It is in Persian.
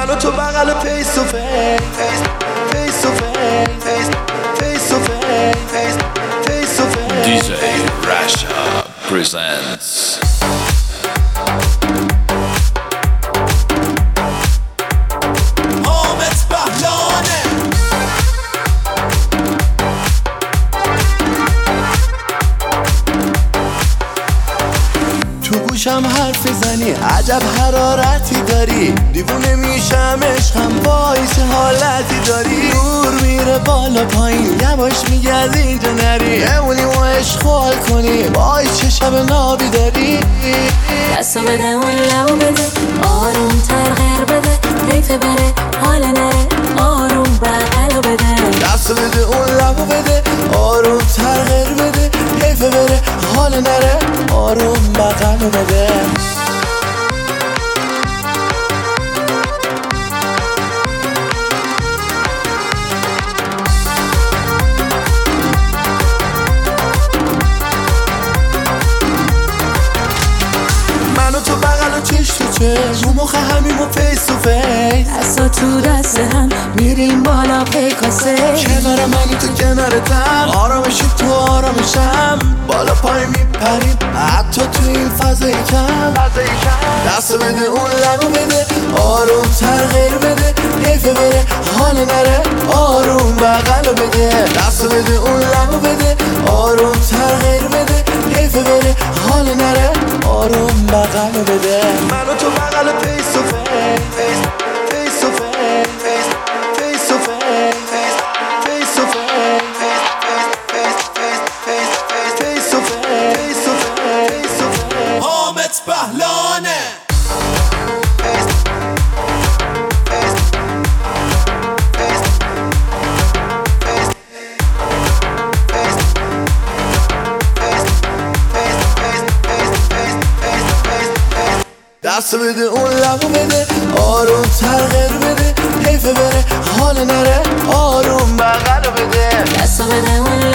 من و تو بغل فیس تو فیس، فیس تو فیس، فیس تو فیس، فیس تو فیس. DJ Rasha presents گوشم حرف زنی، عجب حرارتی داری، دیوونه میشم عشقم باعث حالتی داری. نور میره بالا پایین، یواش میگرد اینجا نری، بمونی و عشق حال کنی، باعث چه شب نابی داری. دستو بده اون لبو بده، آروم تر غیر بده، حیف بره حال نره، آروم بغلو بده. دستو بده اون لبو بده، آروم تر غیر بده، حیف بره حال نره، آروم بغلو بده. من و تو بغل و چش تو چش، رو مخ همیم و فیس تو فیس، دستا تو دست هم میریم بالا پیکاسه. کنار منی تو کنارتم، آرامشی تو آرامشم، بالا پای میپریم حتی تو این فضای کم. دستو بده اون لبو بده، آروم تر غیر بده، حیف بره حال نره، آروم بغلو بده. دستو بده اون لبو بده، آروم تر غیر بده، حیف بره حال نره، آروم بغلو بده. من و تو بغل فیس تو فیس، فیس تو فیس، فیس تو فیس، فیس تو فیس. حامد بهلانه. دستو بده اون لبو بده، آروم تر غیر بده، حیف بره حال نره، آروم بغلو بده. دستو بده اون